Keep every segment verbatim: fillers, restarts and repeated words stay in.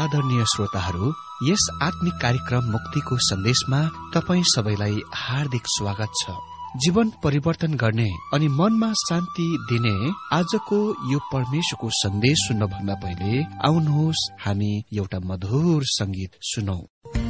आदरणीय श्रोताहरू, यस आत्मिक कार्यक्रम मुक्तिको सन्देशमा तपाईँ सबैलाई हार्दिक स्वागत छ। जीवन परिवर्तन गर्ने अनि मनमा शान्ति दिने आजको यो परमेश्वरको सन्देश सुन्नभन्दा पहिले आउनुहोस् हामी एउटा मधुर संगीत सुनौं।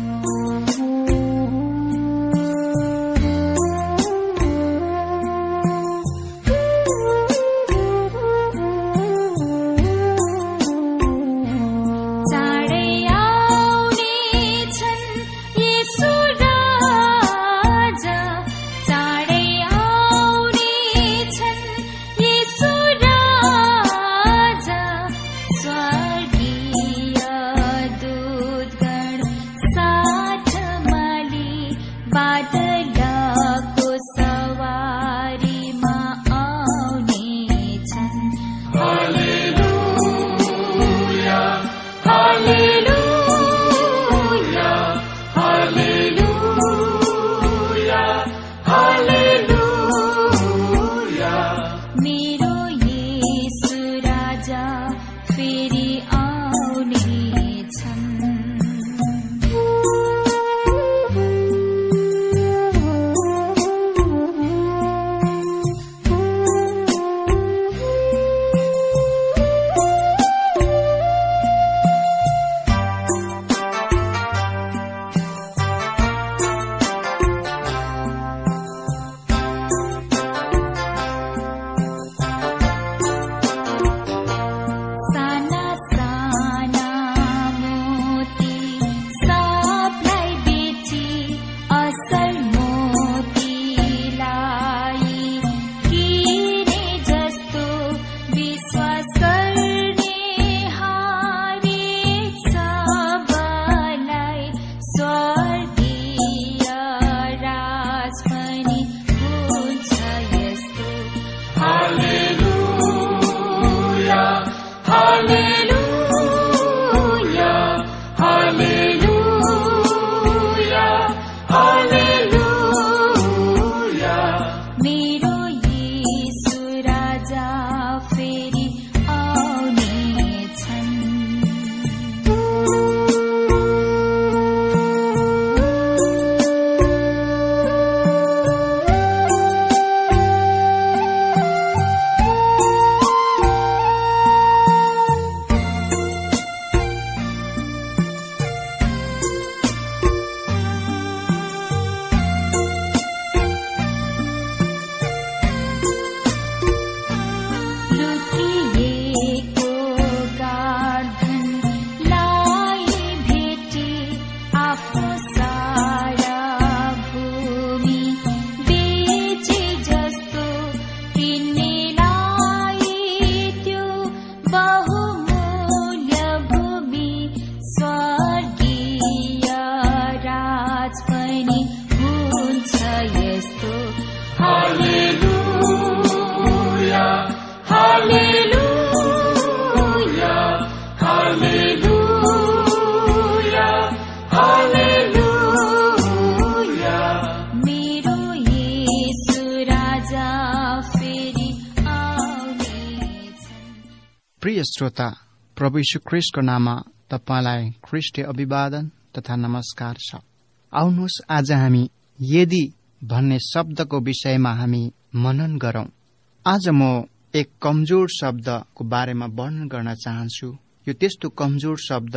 प्रिय श्रोता, प्रभु यीशु ख्रीष्टको नाममा तपाईलाई ख्रीष्टीय अभिवादन तथा नमस्कार छ। आउनुहोस् आज हामी यदि भन्ने शब्दको विषयमा हामी मनन गरौं। आज म एक कमजोर शब्दको बारेमा वर्णन गर्न चाहन्छु। यो त्यस्तो कमजोर शब्द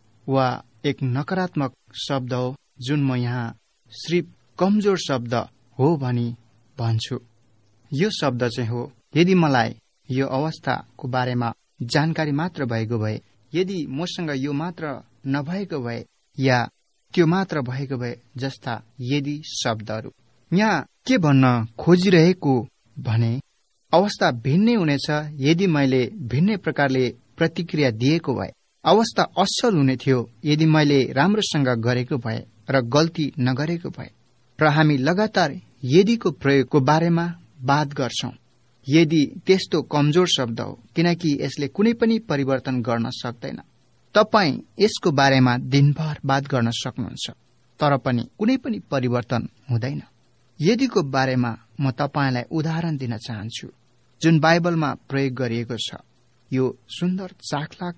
वा एक नकारात्मक शब्द हो जुन म यहाँ सिर्फ कमजोर शब्द हो भनी भन्छु। यो शब्द चाहिँ हो, यदि मलाई यो अवस्थाको बारेमा जानकारी मात्र भएको भए, यदि मसँग यो मात्र नभएको भए या त्यो मात्र भएको भए जस्ता यदि शब्दहरू। यहाँ के भन्न खोजिरहेको भने अवस्था भिन्नै हुनेछ यदि मैले भिन्नै प्रकारले प्रतिक्रिया दिएको भए। अवस्था असल हुने थियो यदि मैले राम्रोसँग गरेको भए र गल्ती नगरेको भए। र हामी लगातार यदिको प्रयोगको बारेमा बात गर्छौं। यदि त्यस्तो कमजोर शब्द हो, किनकि यसले कुनै पनि परिवर्तन गर्न सक्दैन। तपाई यसको बारेमा दिनभर बात गर्न सक्नुहुन्छ, तर पनि कुनै पनि परिवर्तन हुँदैन। यदिको बारेमा म तपाईलाई उदाहरण दिन चाहन्छु जुन बाइबलमा प्रयोग गरिएको छ। यो सुन्दर चाखलाग्दो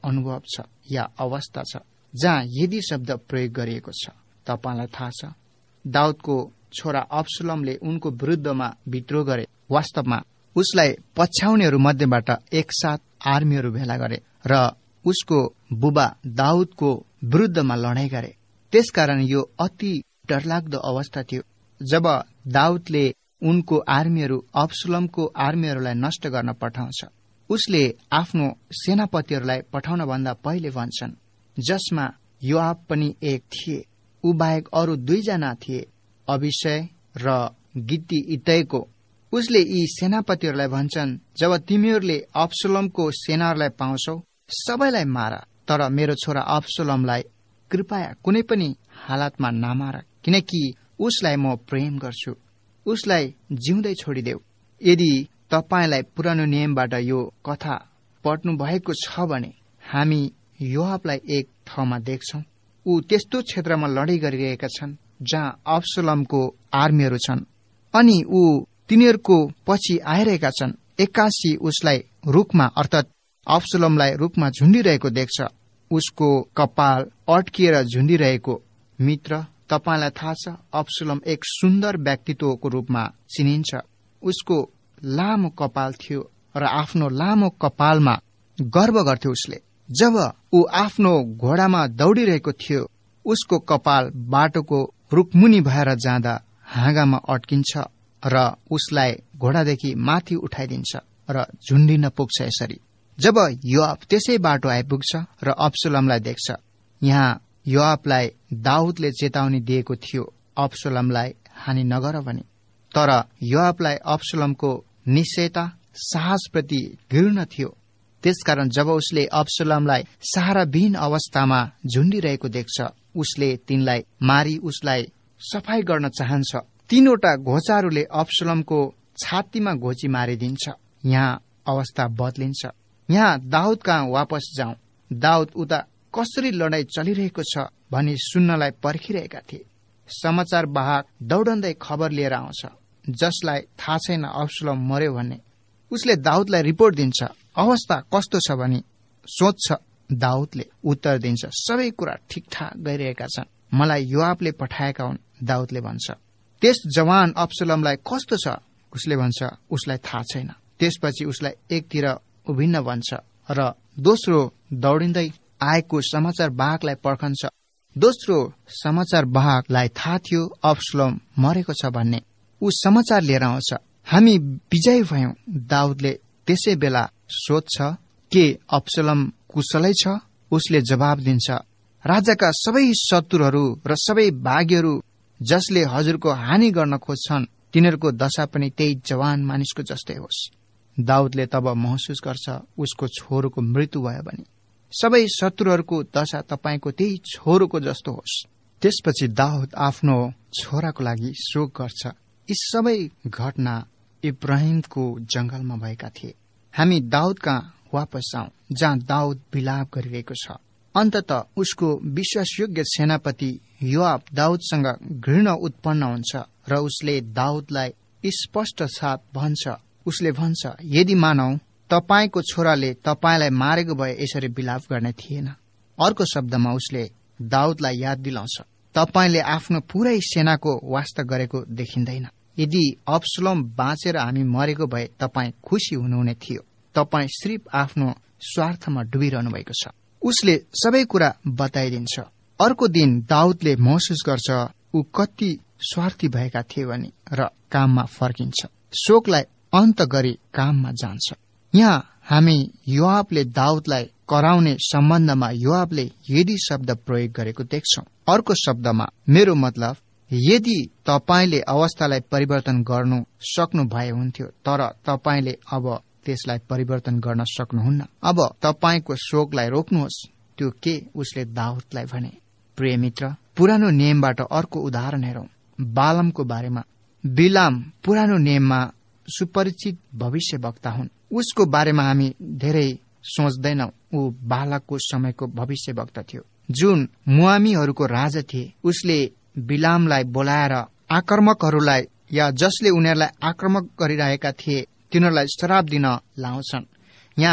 अनुभव छ या अवस्था छ जहाँ यदि शब्द प्रयोग गरिएको छ। तपाईलाई थाहा छ, दाउदको छोरा अब्सलोमले उनको विरुद्धमा विद्रोह गरे। वास्तवमा उसलाई पछ्याउनेहरू मध्येबाट एकसाथ आर्मीहरू भेला गरे र उसको बुबा दाउदको विरुद्धमा लडाईँ गरे। त्यसकारण यो अति डरलाग्दो अवस्था थियो जब दाउदले उनको आर्मीहरू अब्सलोमको आर्मीहरूलाई नष्ट गर्न पठाउँछ। उसले आफ्नो सेनापतिहरूलाई पठाउन भन्दा पहिले भन्छन्, जसमा योआब पनि एक थिए। ऊ बाहेक अरू दुईजना थिए, अभिषय र गित्ती इत्तैको। उसले यी सेनापतिहरूलाई भन्छन्, जब तिमीहरूले अब्सलोमको सेनाहरूलाई पाउँछौ, सबैलाई मार, तर मेरो छोरा अब्सलोमलाई कृपया कुनै पनि हालतमा नमार, किनकि उसलाई म प्रेम गर्छु। उसलाई जिउँदै छोडिदेऊ। यदि तपाईलाई पुरानो नियमबाट यो कथा पढ्नु भएको छ भने हामी योआबलाई एक ठाउँमा देख्छौं। ऊ त्यस्तो क्षेत्रमा लडाईँ गरिरहेका छन् जहाँ अब्सलोमको आर्मीहरू छन् अनि ऊ तिनीहरूको पछि आइरहेका छन्। एक्कासी उसलाई रुखमा अर्थात अब्सलोमलाई रुखमा झुन्डिरहेको देख्छ। उसको कपाल अड्किएर झुन्डिरहेको। मित्र, तपाईलाई थाहा छ, अब्सलोम एक सुन्दर व्यक्तित्वको रूपमा चिनिन्छ। उसको लामो कपाल थियो र आफ्नो लामो कपालमा गर्व गर्थ्यो उसले। जब ऊ आफ्नो घोडामा दौडिरहेको थियो, उसको कपाल बाटोको रुखमुनि भएर जाँदा हाँगामा अड्किन्छ र उसलाई घोडादेखि माथि उठाइदिन्छ र झुन्डिन पुग्छ। यसरी जब योआब त्यसै बाटो आइपुग्छ र अब्सलोमलाई देख्छ, यहाँ योआबलाई दाउदले चेतावनी दिएको थियो, अब्सलोमलाई हानि नगर भनी। तर योआबलाई अब्सलोमको निश्चयता, साहसप्रति घृणा थियो। त्यसकारण जब उसले अब्सलोमलाई सहाराविहीन अवस्थामा झुन्डिरहेको देख्छ, उसले तिनलाई मारी उसलाई सफाई गर्न चाहन्छ। तीनवटा घोचाहरूले अब्सलोमको छातीमा घोची मारिदिन्छ। यहाँ अवस्था बदलिन्छ। यहाँ दाउद कहाँ वापस जाउँ। दाउद उता कसरी लडाईँ चलिरहेको छ भनी सुन्नलाई पर्खिरहेका थिए। समाचार वाहक दौडन्दै खबर लिएर आउँछ, जसलाई थाहा छैन अब्सलोम मर्यो भन्ने। उसले दाउदलाई रिपोर्ट दिन्छ, अवस्था कस्तो छ भनी सोध्छ। दाउदले उत्तर दिन्छ, सबै कुरा ठिकठाक गइरहेका छन्, मलाई योआबले पठाएका हुन्। दाउदले भन्छ, त्यस जवान अब्सलोमलाई कस्तो छ? उसले भन्छ, उसलाई थाहा छैन। त्यसपछि उसलाई एकतिर उभिन्न भन्छ र दोस्रो दौडिँदै आएको समाचार वाहकलाई पर्खन्छ। दोस्रो समाचार वाहकलाई थाहा थियो अब्सलोम मरेको छ भन्ने। ऊ समाचार लिएर आउँछ, हामी विजयी भयौं। दाउदले त्यसै बेला सोध्छ, के अब्सलोम कुशलै छ? उसले जवाब दिन्छ, राजाका सबै शत्रुहरू र सबै बाघीहरू जसले हजुरको हानि गर्न खोज्छन्, तिनीहरूको दशा पनि त्यही जवान मानिसको जस्तै होस्। दाउदले तब महसुस गर्छ उसको छोरोको मृत्यु भयो भने सबै शत्रुहरूको दशा तपाईको त्यही छोरोको जस्तो होस्। त्यसपछि दाउद आफ्नो छोराको लागि शोक गर्छ। यी सबै घटना इब्राहिमको जंगलमा भएका थिए। हामी दाउद कहाँ वापस जाउँ, जहाँ दाउद विलाप गरिरहेको छ। अन्तत उसको विश्वासयोग्य सेनापति योआब दाउदसँग घृणा उत्पन्न हुन्छ र उसले दाउदलाई स्पष्ट साथ भन्छ। उसले भन्छ, यदि मानौ तपाईको छोराले तपाईलाई मारेको भए यसरी विलाप गर्ने थिएन। अर्को शब्दमा उसले दाउदलाई याद दिलाउँछ, तपाईले आफ्नो पुरै सेनाको वास्ता गरेको देखिँदैन। यदि अब्सलोम बाँचेर हामी मरेको भए तपाई खुशी हुनुहुने थियो। तपाई सिर्फ आफ्नो स्वार्थमा डुबिरहनु भएको छ। उसले सबै कुरा बताइदिन्छ। अर्को दिन दाउदले महसुस गर्छ ऊ कति स्वार्थी भएका थिए भनी र काममा फर्किन्छ। शोकलाई अन्त गरी काममा जान्छ। यहाँ हामी योआबले दाउदलाई कराउने सम्बन्धमा योआबले यदि शब्द प्रयोग गरेको देख्छौं। अर्को शब्दमा मेरो मतलब, यदि तपाईले अवस्थालाई परिवर्तन गर्नु सक्नु भए हुन्थ्यो, तर तपाईले अब त्यसलाई परिवर्तन गर्न सक्नुहुन्न। अब तपाईको शोकलाई रोक्नुहोस्। त्यो के? उसले दाउदलाई भने। प्रिय मित्र, पुरानो नियमबाट अर्को उदाहरण हेरौं। बालामको बारेमा। बिलाम पुरानो नियममा सुपरिचित भविष्यवक्ता हुन्। उसको बारेमा हामी धेरै सोच्दैनौं। ऊ बालकको समयको भविष्यवक्ता थियो, जुन मुआमीहरूको राजा थिए। उसले बिलामलाई बोलाएर आक्रमकहरूलाई या जसले उनीहरूलाई आक्रमक गरिरहेका थिए तिनीहरूलाई श्राप दिन लाउँछन्। यहाँ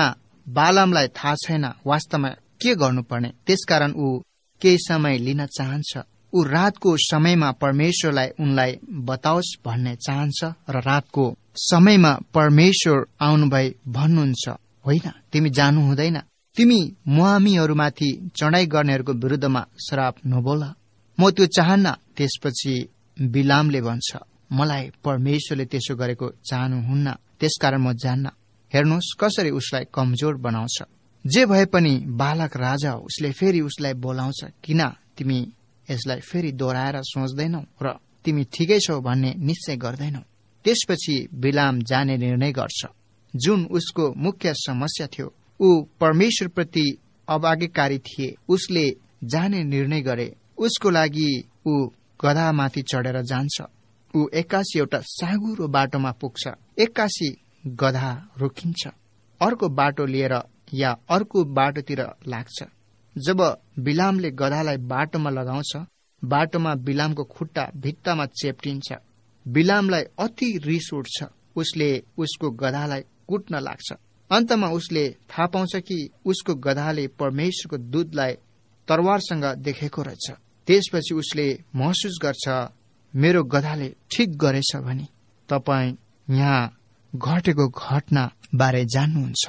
बालामलाई थाहा छैन वास्तवमा के गर्नुपर्ने, त्यसकारण ऊ केही समय लिन चाहन्छ। ऊ रातको समयमा परमेश्वरलाई उनलाई बताओस् भन्ने चाहन्छ र रातको समयमा परमेश्वर आउनुभई भन्नुहुन्छ, होइन तिमी जानु हुँदैन, तिमी मोआमीहरूमाथि चढाई गर्नेहरूको विरुद्धमा श्राप नबोल, म त्यो चाहन्न। त्यसपछि बिलामले भन्छ, मलाई परमेश्वरले त्यसो गरेको चाहनुहुन्न, त्यसकारण म जान्न। हेर्नुहोस् कसरी उसलाई कमजोर बनाउँछ। जे भए पनि बालक राजा हो, उसले फेरि उसलाई बोलाउँछ, किन तिमी यसलाई फेरि दोहोऱ्याएर सोच्दैनौ र तिमी ठिकै छौ भन्ने निश्चय गर्दैनौ। त्यसपछि बिलाम जाने निर्णय गर्छ, जुन उसको मुख्य समस्या थियो। ऊ परमेश्वरप्रति अबाज्ञाकारी थिए। उसले जाने निर्णय गरे। उसको लागि ऊ गधामाथि चढेर जान्छ। ऊ एक्कासी एउटा साँघुरो बाटोमा पुग्छ, एक्कासी गधा रोकिन्छ, अर्को बाटो लिएर या अर्को बाटोतिर लाग्छ। जब बिलामले गधालाई बाटोमा लगाउँछ, बाटोमा बिलामको खुट्टा भित्तामा चेप्टिन्छ। बिलामलाई अति रिस उठ्छ। उसले उसको गधालाई कुट्न लाग्छ। अन्तमा उसले थाहा पाउँछ कि उसको गधाले परमेश्वरको दूतलाई तरवारसँग देखेको रहेछ। त्यसपछि उसले महसुस गर्छ, मेरो गधाले ठिक गरेछ भनी। तपाईँ यहाँ घटेको घटना बारे जान्नुहुन्छ।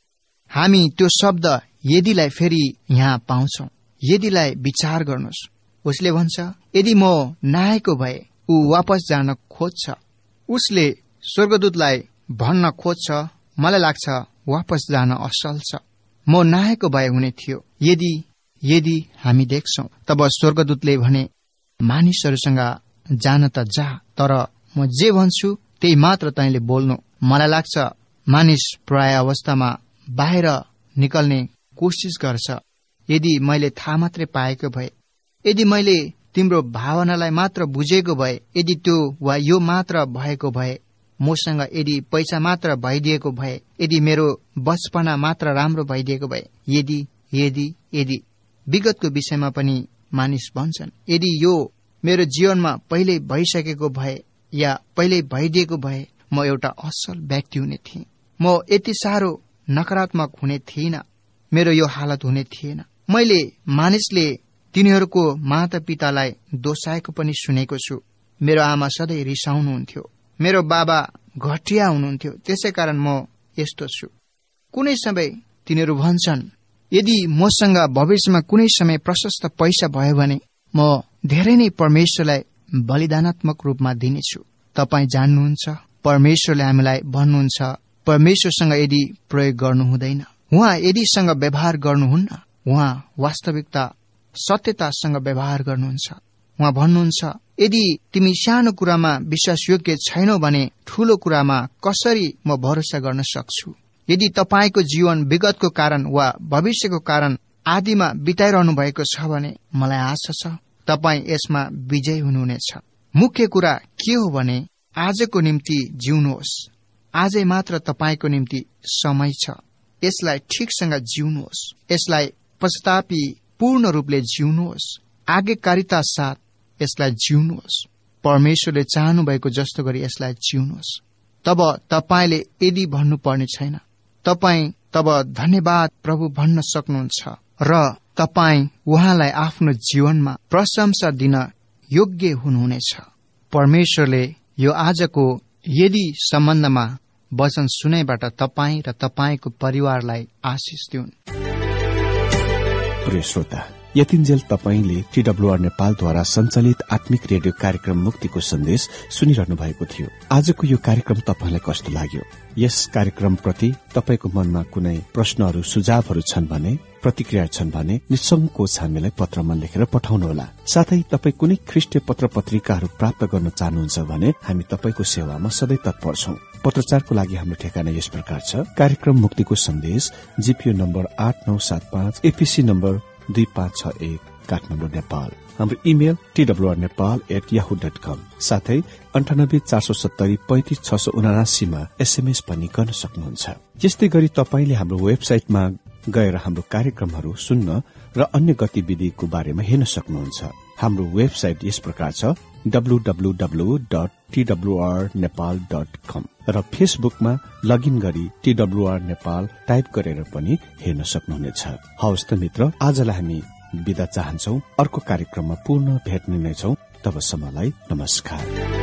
हामी त्यो शब्द यदिलाई फेरि यहाँ पाउँछौ। यदिलाई विचार गर्नुहोस्। उसले भन्छ, यदि म नआएको भए। ऊ वापस जान खोज्छ। उसले स्वर्गदूतलाई भन्न खोज्छ, मलाई लाग्छ वापस जान असल छ, म नआएको भए हुने थियो। यदि यदि हामी देख्छौं, तब स्वर्गदूतले भने, मानिसहरूसँग जान त जा, तर म जे भन्छु त्यही मात्र तैँले बोल्नु। मलाई लाग्छ मानिस प्राय अवस्थामा बाहिर निकल्ने कोसिस गर्छ। यदि मैले थाहा मात्रै पाएको भए, यदि मैले तिम्रो भावनालाई मात्र बुझेको भए, यदि त्यो वा यो मात्र भएको भए, मसँग यदि पैसा मात्र भइदिएको भए, यदि मेरो बचपना मात्र राम्रो भइदिएको भए, यदि यदि यदि विगतको विषयमा पनि मानिस भन्छन्, यदि यो मेरो जीवनमा पहिल्यै भइसकेको भए या पहिल्यै भइदिएको भए, म एउटा असल व्यक्ति हुने थिएँ। म यति साह्रो नकारात्मक हुने थिइनँ। मेरो यो हालत हुने थिएन। मैले मानिसले तिनीहरूको माता पितालाई दोषाएको पनि सुनेको छु। मेरो आमा सधैँ रिसाउनुहुन्थ्यो। मेरो बाबा घटिया हुनुहुन्थ्यो, त्यसै कारण म यस्तो छु। कुनै समय तिनीहरू भन्छन्, यदि मसँग भविष्यमा कुनै समय प्रशस्त पैसा भयो भने म धेरै नै परमेश्वरलाई बलिदानात्मक रूपमा दिनेछु। तपाईँ जान्नुहुन्छ, परमेश्वरले हामीलाई भन्नुहुन्छ, परमेश्वरसँग यदि प्रयोग गर्नु हुँदैन, उहाँ यदिसँग व्यवहार गर्नुहुन्न, उहाँ वास्तविकता सत्यतासँग व्यवहार गर्नुहुन्छ। उहाँ भन्नुहुन्छ, यदि तिमी सानो कुरामा विश्वासयोग्य छैनौ भने ठूलो कुरामा कसरी म भरोसा गर्न सक्छु। यदि तपाईँको जीवन विगतको कारण वा भविष्यको कारण आदिमा बिताइरहनु भएको छ भने मलाई आशा छ तपाईँ यसमा विजय हुनुहुनेछ। मुख्य कुरा के हो भने आजको निम्ति जिउनुहोस्। आजै मात्र तपाईँको निम्ति समय छ। यसलाई ठिकसँग जिउनुहोस्। यसलाई पश्चातापी पूर्ण रूपले जिउनुहोस्। आज्ञाकारिता साथ यसलाई जिउनुहोस्। परमेश्वरले चाहनु भएको जस्तो गरी यसलाई जिउनुहोस्। तब तपाईँले यदि भन्नुपर्ने छैन। तपाईँ तब धन्यवाद प्रभु भन्न सक्नुहुन्छ र तपाईँ उहाँलाई आफ्नो जीवनमा प्रशंसा दिन योग्य हुनुहुनेछ। परमेश्वरले यो आजको यदि सम्बन्धमा वचन सुनेबाट तपाईँ र तपाईँको परिवारलाई आशिष दिउन्। प्रिय श्रोता, यतिन्जेल तपाईंले टीडब्ल्यूआर नेपालद्वारा सञ्चालित आत्मिक रेडियो कार्यक्रम मुक्तिको सन्देश सुनिरहनु भएको थियो। आजको यो कार्यक्रम तपाईलाई कस्तो लाग्यो? यस कार्यक्रम प्रति तपाईको मनमा कुनै प्रश्नहरू सुझावहरू छन् भने, प्रतिक्रिया छन् भने निसंकोच हामीलाई पत्रमा लेखेर पठाउनुहोला। साथै तपाई कुनै ख्रीष्टीय पत्र पत्रिकाहरू प्राप्त गर्न चाहनुहुन्छ भने हामी तपाईको सेवामा सधैँ तत्पर छौं। पत्रचारको लागि हाम्रो ठेगाना यस प्रकार छ: कार्यक्रम मुक्तिको सन्देश, जीपीओ नम्बर आठ नौ सात पाँच, एपीसी नम्बर दुई पाँच छ एक, काठमाडौँ नेपाल। हाम्रो email TWR Nepal at Yahoo dot com. साथै अन्ठानब्बे चार सौ सत्तरी पैंतिस छ सौ उनासीमा एसएमएस पनि गर्न सक्नुहुन्छ। यस्तै गरी तपाईले हाम्रो वेबसाइटमा गएर हाम्रो कार्यक्रमहरू सुन्न र अन्य गतिविधिको बारेमा हेर्न सक्नुहुन्छ। हाम्रो वेबसाइट यस प्रकार छ W W W dot TWR Nepal dot com र फेसबुकमा लगइन गरी टिडब्ल्युआर नेपाल टाइप गरेर पनि हेर्न सक्नुहुनेछ। हवस् त मित्र, आजलाई हामी बिदा चाहन्छौ। अर्को कार्यक्रममा पुनः भेट्ने नै छौ। तबसम्मलाई नमस्कार।